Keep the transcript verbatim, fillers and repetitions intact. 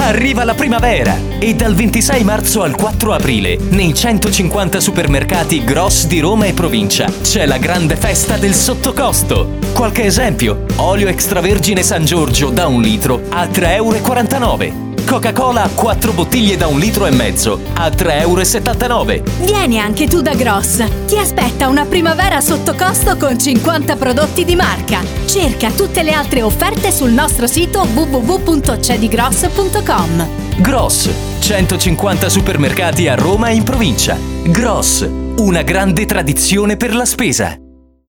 Arriva la primavera e dal ventisei marzo al quattro aprile nei centocinquanta supermercati Gross di Roma e provincia c'è la grande festa del sottocosto. Qualche esempio: olio extravergine San Giorgio da un litro a tre e quarantanove euro. Coca-Cola quattro bottiglie da un litro e mezzo a tre e settantanove euro. Vieni anche tu da Gross. Ti aspetta una primavera sotto costo con cinquanta prodotti di marca. Cerca tutte le altre offerte sul nostro sito w w w punto cedigross punto com. Gross, centocinquanta supermercati a Roma e in provincia. Gross, una grande tradizione per la spesa.